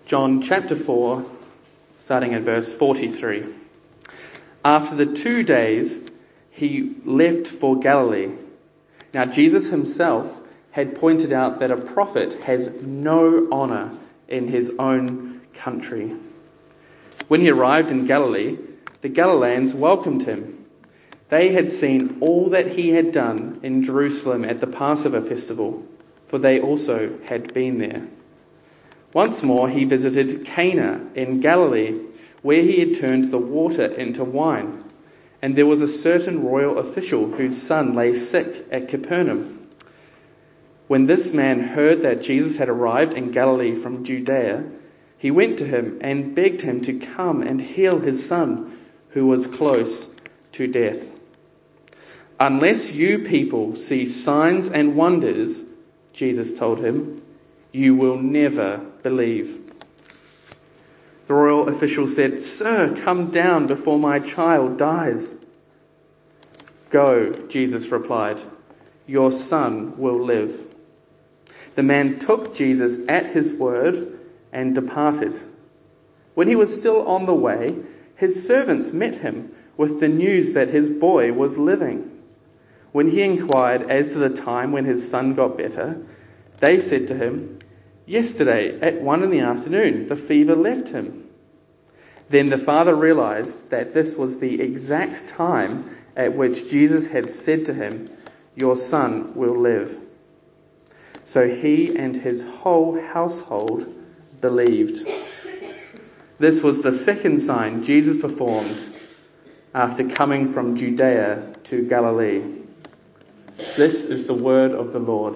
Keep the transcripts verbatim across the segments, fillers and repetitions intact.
John chapter four, starting at verse forty-three. After the two days, he left for Galilee. Now Jesus himself had pointed out that a prophet has no honour in his own country. When he arrived in Galilee, the Galileans welcomed him. They had seen all that he had done in Jerusalem at the Passover festival, for they also had been there. Once more he visited Cana in Galilee, where he had turned the water into wine. And there was a certain royal official whose son lay sick at Capernaum. When this man heard that Jesus had arrived in Galilee from Judea, he went to him and begged him to come and heal his son, who was close to death. Unless you people see signs and wonders, Jesus told him, you will never believe. The royal official said, Sir, come down before my child dies. Go, Jesus replied, your son will live. The man took Jesus at his word and departed. When he was still on the way, his servants met him with the news that his boy was living. When he inquired as to the time when his son got better, they said to him, yesterday at one in the afternoon, the fever left him. Then the father realized that this was the exact time at which Jesus had said to him, your son will live. So he and his whole household believed. This was the second sign Jesus performed after coming from Judea to Galilee. This is the word of the Lord.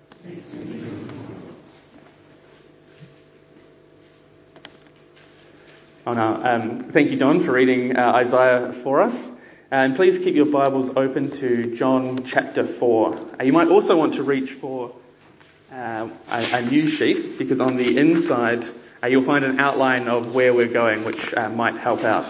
Oh, no. um, thank you, Don, for reading uh, Isaiah for us. And please keep your Bibles open to John chapter four. Uh, you might also want to reach for uh, a, a news sheet, because on the inside uh, you'll find an outline of where we're going, which uh, might help out.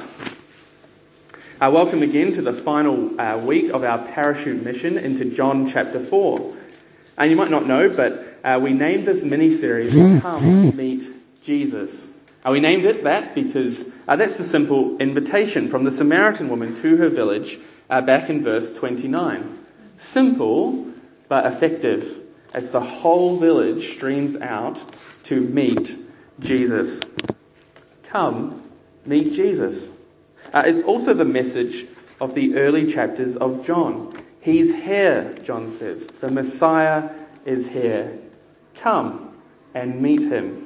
Uh, welcome again to the final uh, week of our parachute mission into John chapter four. And you might not know, but uh, we named this mini-series Come Meet Jesus. Uh, we named it that because uh, that's the simple invitation from the Samaritan woman to her village uh, back in verse twenty-nine. Simple but effective as the whole village streams out to meet Jesus. Come meet Jesus. Uh, it's also the message of the early chapters of John. He's here, John says. The Messiah is here. Come and meet him.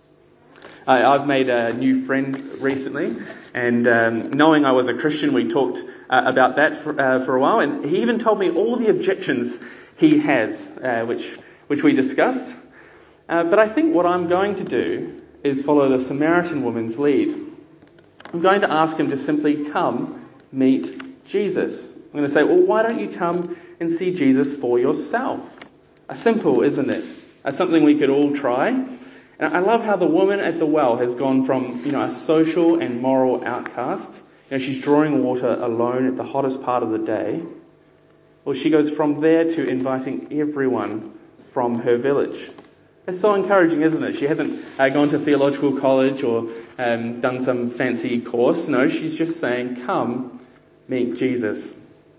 Uh, I've made a new friend recently, and um, knowing I was a Christian, we talked uh, about that for, uh, for a while, and he even told me all the objections he has, uh, which which we discussed. Uh, but I think what I'm going to do is follow the Samaritan woman's lead. I'm going to ask him to simply come meet Jesus. I'm going to say, well, why don't you come and see Jesus for yourself? Uh, simple, isn't it? Uh, something we could all try. And I love how the woman at the well has gone from, you know, a social and moral outcast. You know, she's drawing water alone at the hottest part of the day. Well, she goes from there to inviting everyone from her village. It's so encouraging, isn't it? She hasn't uh, gone to theological college or um, done some fancy course. No, she's just saying, come meet Jesus.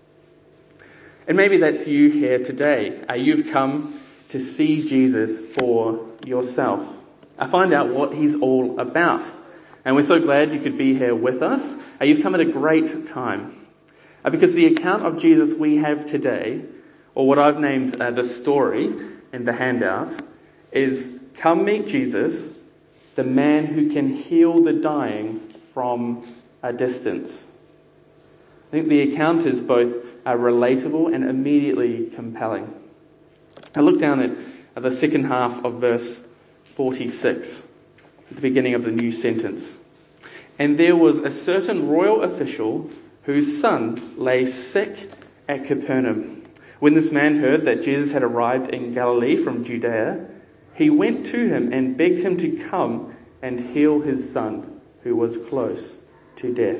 And maybe that's you here today. Uh, you've come to see Jesus for yourself. I find out what he's all about. And we're so glad you could be here with us. Uh, you've come at a great time. Uh, because the account of Jesus we have today, or what I've named uh, the story in the handout, is come meet Jesus, the man who can heal the dying from a distance. I think the account is both uh, relatable and immediately compelling. I look down at uh, the second half of verse forty-six, at the beginning of the new sentence. And there was a certain royal official whose son lay sick at Capernaum. When this man heard that Jesus had arrived in Galilee from Judea, he went to him and begged him to come and heal his son, who was close to death.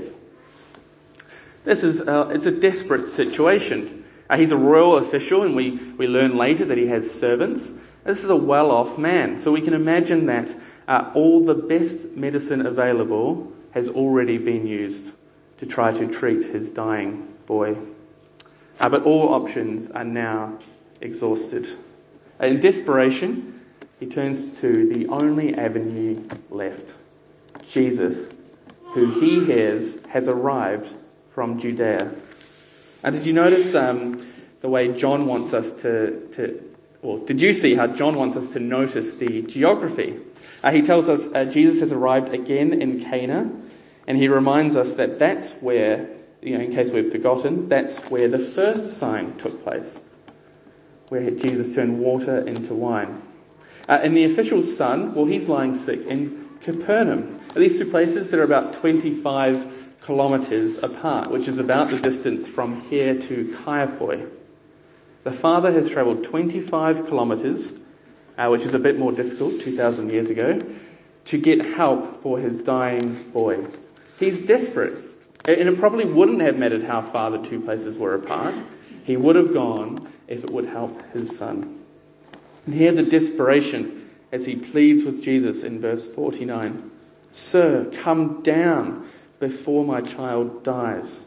This is uh, it's a desperate situation. Uh, he's a royal official, and we, we learn later that he has servants. This is a well-off man, so we can imagine that Uh, all the best medicine available has already been used to try to treat his dying boy. Uh, but all options are now exhausted. In desperation, he turns to the only avenue left. Jesus, who he hears has arrived from Judea. And did you notice um, the way John wants us to, to, or did you see how John wants us to notice the geography? Uh, he tells us uh, Jesus has arrived again in Cana, and he reminds us that that's where, you know, in case we've forgotten, that's where the first sign took place, where Jesus turned water into wine. Uh, and the official son, well, he's lying sick in Capernaum. These two places, they're about twenty-five kilometres apart, which is about the distance from here to Kaiapoi. The father has travelled twenty-five kilometres, uh, which is a bit more difficult two thousand years ago, to get help for his dying boy. He's desperate, and it probably wouldn't have mattered how far the two places were apart. He would have gone if it would help his son. And hear the desperation as he pleads with Jesus in verse forty-nine. Sir, come down before my child dies.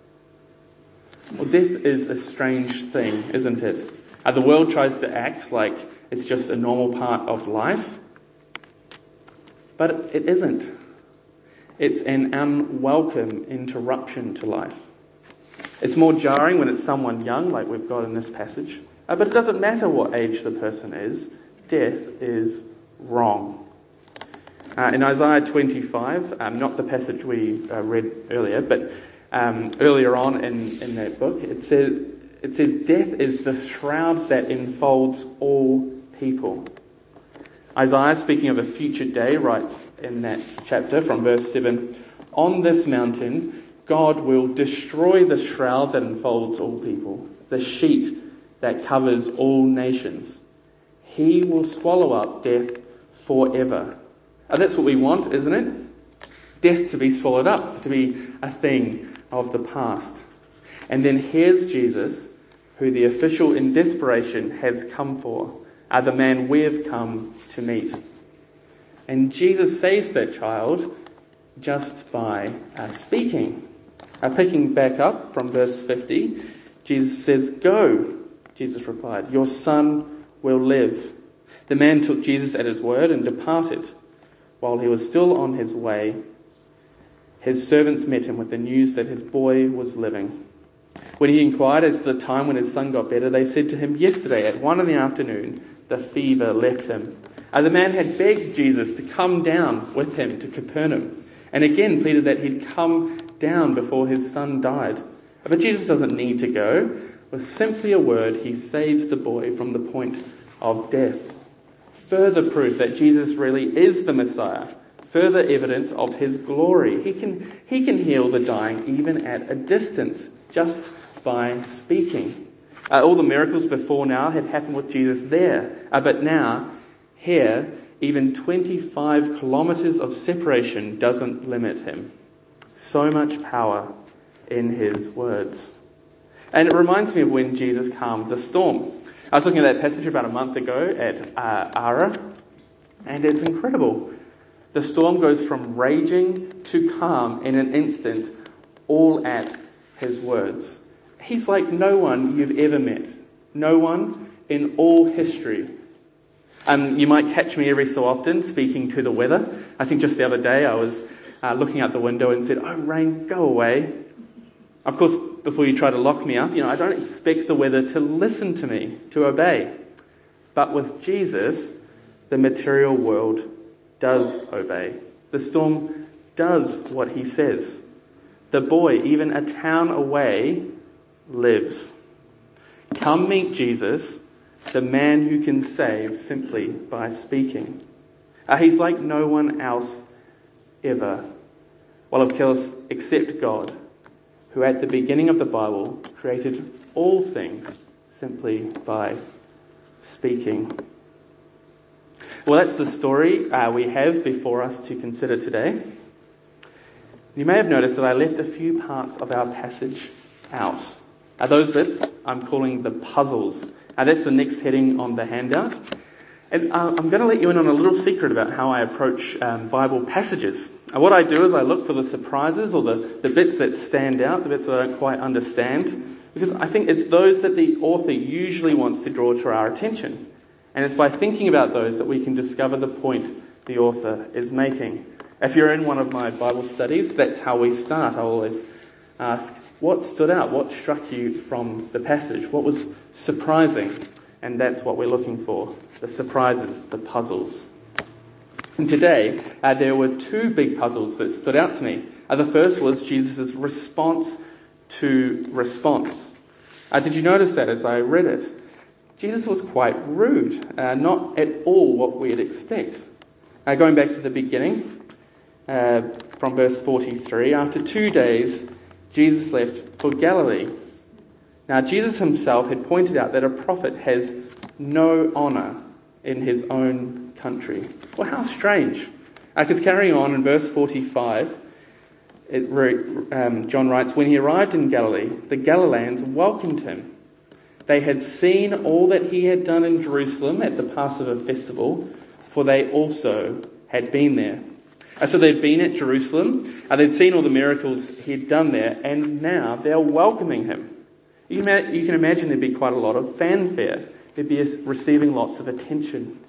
Well, death is a strange thing, isn't it? Uh, the world tries to act like it's just a normal part of life, but it isn't. It's an unwelcome interruption to life. It's more jarring when it's someone young, like we've got in this passage. Uh, but it doesn't matter what age the person is. Death is wrong. Uh, in Isaiah twenty-five, um, not the passage we uh, read earlier, but um, earlier on in, in that book, it says, it says, death is the shroud that enfolds all people. Isaiah, speaking of a future day, writes in that chapter from verse seven, on this mountain, God will destroy the shroud that enfolds all people, the sheet that covers all nations. He will swallow up death forever. And that's what we want, isn't it? Death to be swallowed up, to be a thing of the past. And then here's Jesus, who the official in desperation has come for, are the man we've come to meet. And Jesus saves that child just by uh, speaking. Uh, picking back up from verse fifty, Jesus says, go, Jesus replied, your son will live. The man took Jesus at his word and departed. While he was still on his way, his servants met him with the news that his boy was living. When he inquired as to the time when his son got better, they said to him, yesterday at one in the afternoon, the fever left him. Uh, the man had begged Jesus to come down with him to Capernaum, and again pleaded that he'd come down before his son died. But Jesus doesn't need to go. With simply a word, he saves the boy from the point of death. Further proof that Jesus really is the Messiah. Further evidence of his glory. He can, he can heal the dying even at a distance, just by speaking. Uh, all the miracles before now had happened with Jesus there. Uh, but now, here, even twenty-five kilometres of separation doesn't limit him. So much power in his words. And it reminds me of when Jesus calmed the storm. I was looking at that passage about a month ago at uh, Ara, and it's incredible. The storm goes from raging to calm in an instant, all at his words. He's like no one you've ever met. No one in all history. Um, you might catch me every so often speaking to the weather. I think just the other day I was uh, looking out the window and said, oh, rain, go away. Of course, before you try to lock me up, you know, I don't expect the weather to listen to me, to obey. But with Jesus, the material world does obey. The storm does what he says. The boy, even a town away, lives. Come meet Jesus, the man who can save simply by speaking. Uh, he's like no one else ever. Well, of course, except God, who at the beginning of the Bible created all things simply by speaking. Well, that's the story uh, we have before us to consider today. You may have noticed that I left a few parts of our passage out. Uh, those bits I'm calling the puzzles. Uh, that's the next heading on the handout. And uh, I'm going to let you in on a little secret about how I approach um, Bible passages. And what I do is I look for the surprises or the, the bits that stand out, the bits that I don't quite understand, because I think it's those that the author usually wants to draw to our attention. And it's by thinking about those that we can discover the point the author is making. If you're in one of my Bible studies, that's how we start. I always ask, what stood out? What struck you from the passage? What was surprising? And that's what we're looking for, the surprises, the puzzles. And today, uh, there were two big puzzles that stood out to me. Uh, the first was Jesus' response to response. Uh, did you notice that as I read it? Jesus was quite rude, uh, not at all what we'd expect. Uh, going back to the beginning, uh, from verse forty-three, after two days, Jesus left for Galilee. Now, Jesus himself had pointed out that a prophet has no honour in his own country. Well, how strange. Because uh, carrying on in verse forty-five, it, um, John writes, when he arrived in Galilee, the Galileans welcomed him. They had seen all that he had done in Jerusalem at the Passover festival, for they also had been there. Uh, so they'd been at Jerusalem, uh, they'd seen all the miracles he'd done there, and now they're welcoming him. You can, you can imagine there'd be quite a lot of fanfare. They'd be receiving lots of attention.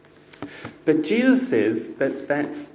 But Jesus says that that's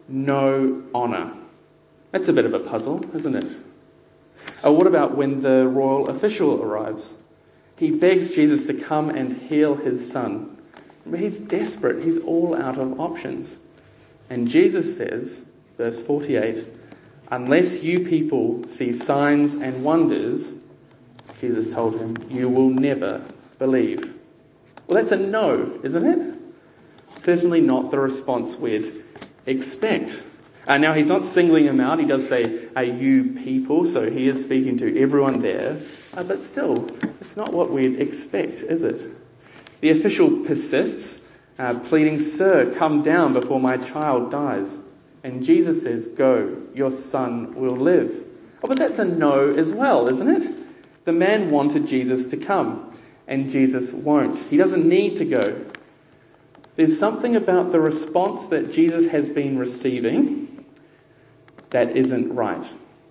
no honour. That's a bit of a puzzle, isn't it? Uh, what about when the royal official arrives? He begs Jesus to come and heal his son. But he's desperate. He's all out of options. And Jesus says, verse forty-eight, unless you people see signs and wonders, Jesus told him, you will never believe. Well, that's a no, isn't it? Certainly not the response we'd expect. Uh, now, he's not singling him out. He does say, are you people? So he is speaking to everyone there. Uh, but still, it's not what we'd expect, is it? The official persists, uh, pleading, sir, come down before my child dies. And Jesus says, go, your son will live. Oh, but that's a no as well, isn't it? The man wanted Jesus to come, and Jesus won't. He doesn't need to go. There's something about the response that Jesus has been receiving that isn't right.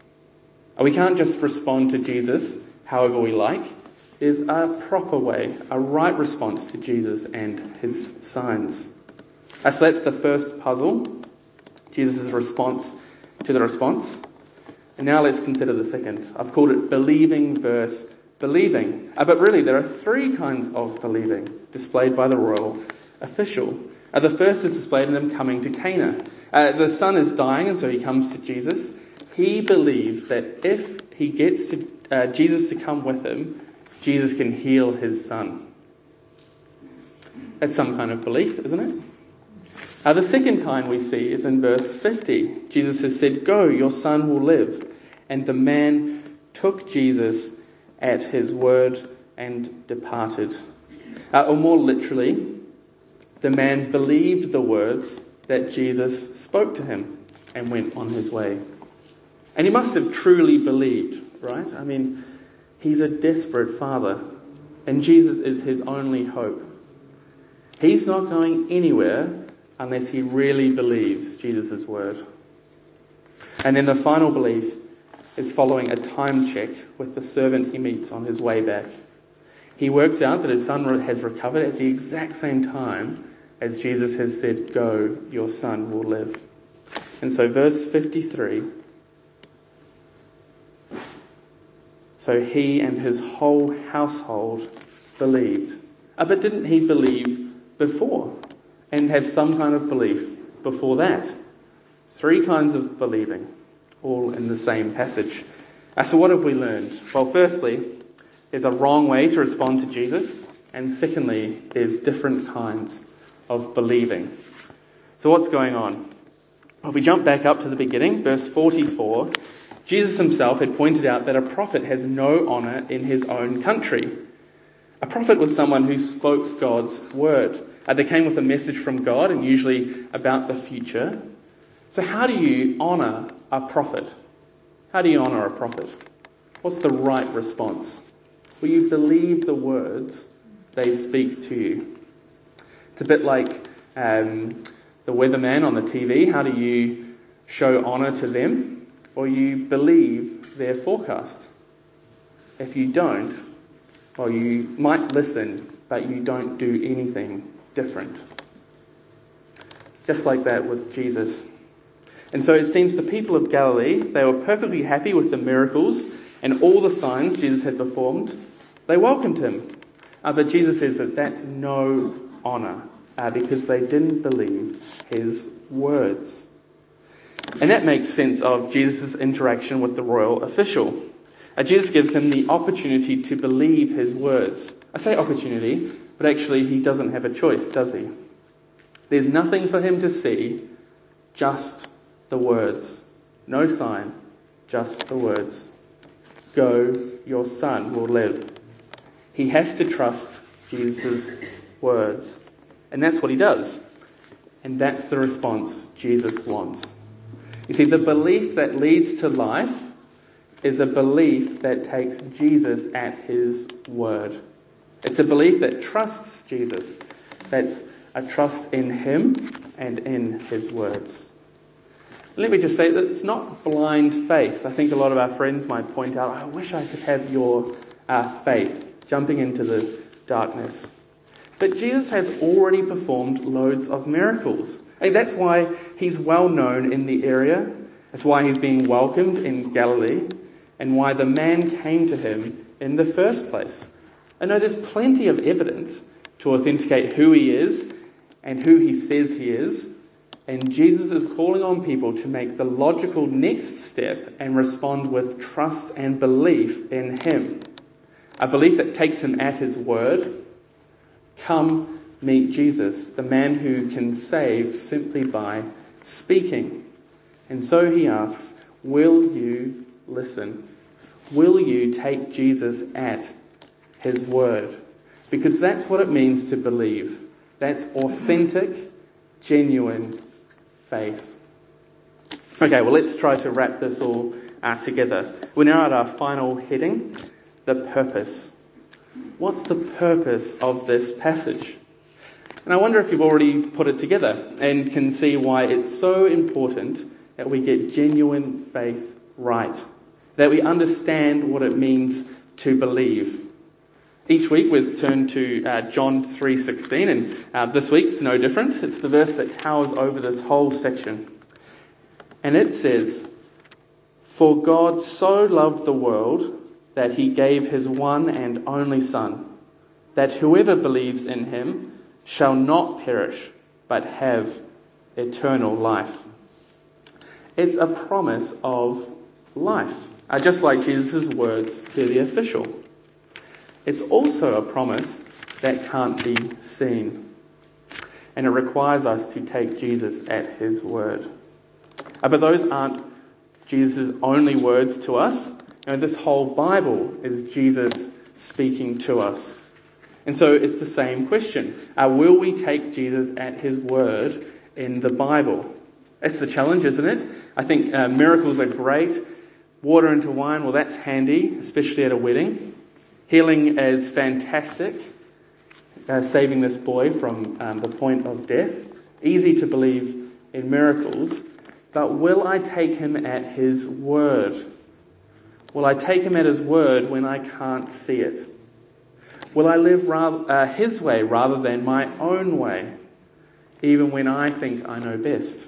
We can't just respond to Jesus however we like. There's a proper way, a right response to Jesus and his signs. So that's the first puzzle, Jesus' response to the response. And now let's consider the second. I've called it believing versus believing. Uh, but really, there are three kinds of believing displayed by the royal official. Uh, the first is displayed in him coming to Cana. Uh, the son is dying, and so he comes to Jesus. He believes that if he gets to, uh, Jesus to come with him, Jesus can heal his son. That's some kind of belief, isn't it? Uh, the second kind we see is in verse fifty. Jesus has said, go, your son will live. And the man took Jesus at his word and departed. Uh, or more literally, the man believed the words that Jesus spoke to him and went on his way. And he must have truly believed, right? I mean, he's a desperate father, and Jesus is his only hope. He's not going anywhere unless he really believes Jesus' word. And then the final belief is following a time check with the servant he meets on his way back. He works out that his son has recovered at the exact same time as Jesus has said, go, your son will live. And so verse fifty-three, so he and his whole household believed. Uh, but didn't he believe before and have some kind of belief before that? Three kinds of believing, all in the same passage. Uh, so what have we learned? Well, firstly, there's a wrong way to respond to Jesus. And secondly, there's different kinds of believing. So what's going on? Well, if we jump back up to the beginning, verse forty-four, Jesus himself had pointed out that a prophet has no honour in his own country. A prophet was someone who spoke God's word. Uh, they came with a message from God and usually about the future. So how do you honour a prophet? How do you honour a prophet? What's the right response? Will you believe the words they speak to you? It's a bit like um, the weatherman on the T V. How do you show honour to them? Well, you believe their forecast. If you don't, well, you might listen, but you don't do anything different. Just like that with Jesus. And so it seems the people of Galilee, they were perfectly happy with the miracles and all the signs Jesus had performed. They welcomed him. Uh, but Jesus says that that's no honour uh, because they didn't believe his words. And that makes sense of Jesus' interaction with the royal official. Uh, Jesus gives him the opportunity to believe his words. I say opportunity, but actually he doesn't have a choice, does he? There's nothing for him to see, just the words. No sign, just the words. Go, your son will live. He has to trust Jesus' words. And that's what he does. And that's the response Jesus wants. You see, the belief that leads to life is a belief that takes Jesus at his word. It's a belief that trusts Jesus. That's a trust in him and in his words. Let me just say that it's not blind faith. I think a lot of our friends might point out, I wish I could have your uh, faith, jumping into the darkness. But Jesus has already performed loads of miracles. And that's why he's well known in the area. That's why he's being welcomed in Galilee. And why the man came to him in the first place. I know there's plenty of evidence to authenticate who he is and who he says he is. And Jesus is calling on people to make the logical next step and respond with trust and belief in him. A belief that takes him at his word. Come meet Jesus, the man who can save simply by speaking. And so he asks, will you listen? Will you take Jesus at his word? Because that's what it means to believe. That's authentic, genuine faith. Okay, well, let's try to wrap this all uh, together. We're now at our final heading, the purpose. What's the purpose of this passage? And I wonder if you've already put it together and can see why it's so important that we get genuine faith right. That we understand what it means to believe. Each week we've turned to uh, John three sixteen, and uh, this week's no different. It's the verse that towers over this whole section. And it says, "For God so loved the world that he gave his one and only Son, that whoever believes in him shall not perish, but have eternal life." It's a promise of life, uh, just like Jesus' words to the official. It's also a promise that can't be seen. And it requires us to take Jesus at his word. Uh, but those aren't Jesus' only words to us. You know, this whole Bible is Jesus speaking to us. And so it's the same question. Uh, will we take Jesus at his word in the Bible? That's the challenge, isn't it? I think uh, miracles are great. Water into wine, well, that's handy, especially at a wedding. Healing is fantastic. Uh, saving this boy from um, the point of death. Easy to believe in miracles. But will I take him at his word? Will I take him at his word when I can't see it? Will I live rather, uh, his way rather than my own way, even when I think I know best?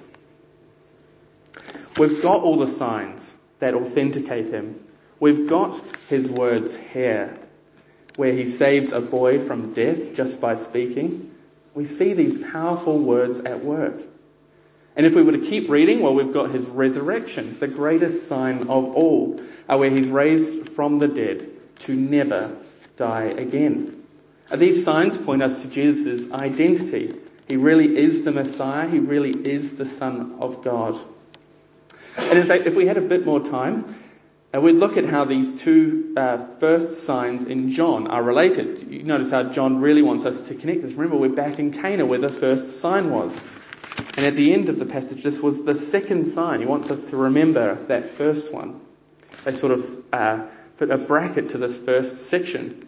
We've got all the signs that authenticate him. We've got his words here, where he saves a boy from death just by speaking. We see these powerful words at work. And if we were to keep reading, well, we've got his resurrection, the greatest sign of all, where he's raised from the dead to never die again. These signs point us to Jesus' identity. He really is the Messiah. He really is the Son of God. And in fact, if we had a bit more time, uh, we'd look at how these two uh, first signs in John are related. You notice how John really wants us to connect this. Remember, we're back in Cana where the first sign was. And at the end of the passage, this was the second sign. He wants us to remember that first one. They sort of uh, put a bracket to this first section.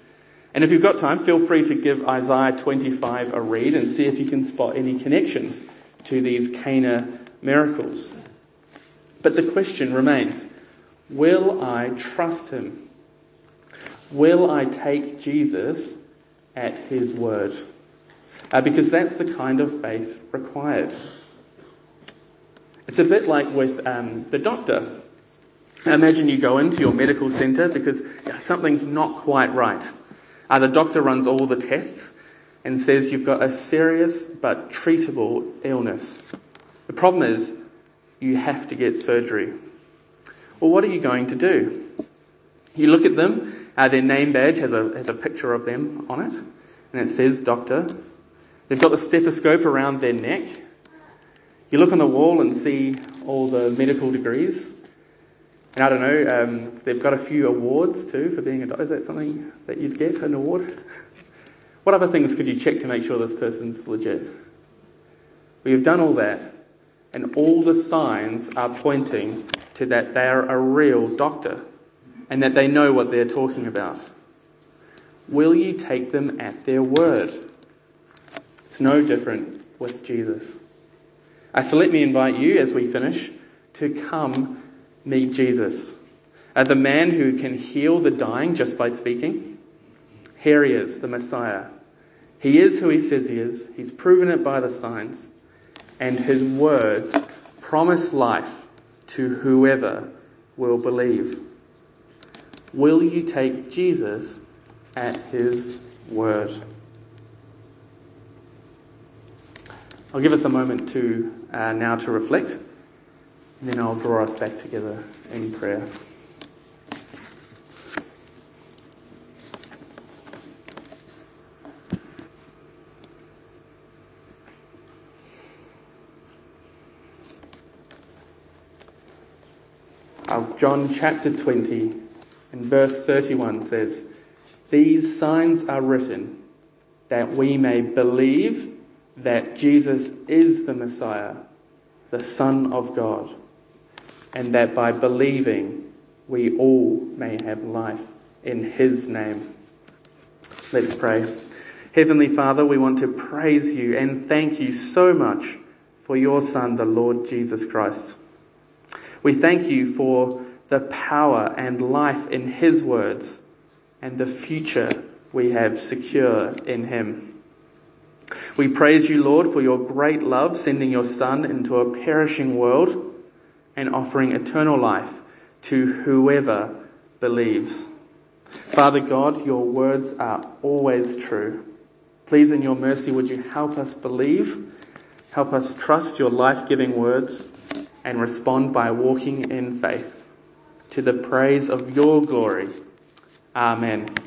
And if you've got time, feel free to give Isaiah twenty-five a read and see if you can spot any connections to these Cana miracles. But the question remains, will I trust him? Will I take Jesus at his word? Uh, because that's the kind of faith required. It's a bit like with um, the doctor. Imagine you go into your medical centre because you know, something's not quite right. Uh, the doctor runs all the tests and says you've got a serious but treatable illness. The problem is you have to get surgery. Well, what are you going to do? You look at them, uh, their name badge has a, has a picture of them on it, and it says doctor. They've got the stethoscope around their neck. You look on the wall and see all the medical degrees. And I don't know, um, they've got a few awards too for being a doctor. Is that something that you'd get, an award? What other things could you check to make sure this person's legit? Well, you've done all that, and all the signs are pointing to that they're a real doctor and that they know what they're talking about. Will you take them at their word? It's no different with Jesus. Uh, so let me invite you, as we finish, to come meet Jesus. Uh, the man who can heal the dying just by speaking. Here he is, the Messiah. He is who he says he is. He's proven it by the signs. And his words promise life to whoever will believe. Will you take Jesus at his word? I'll give us a moment to uh, now to reflect, and then I'll draw us back together in prayer. Uh, John chapter twenty and verse thirty-one says, "These signs are written that we may believe that Jesus is the Messiah, the Son of God, and that by believing we all may have life in his name." Let's pray. Heavenly Father, we want to praise you and thank you so much for your Son, the Lord Jesus Christ. We thank you for the power and life in his words and the future we have secure in him. We praise you, Lord, for your great love, sending your Son into a perishing world and offering eternal life to whoever believes. Father God, your words are always true. Please, in your mercy, would you help us believe, help us trust your life-giving words, and respond by walking in faith to the praise of your glory. Amen.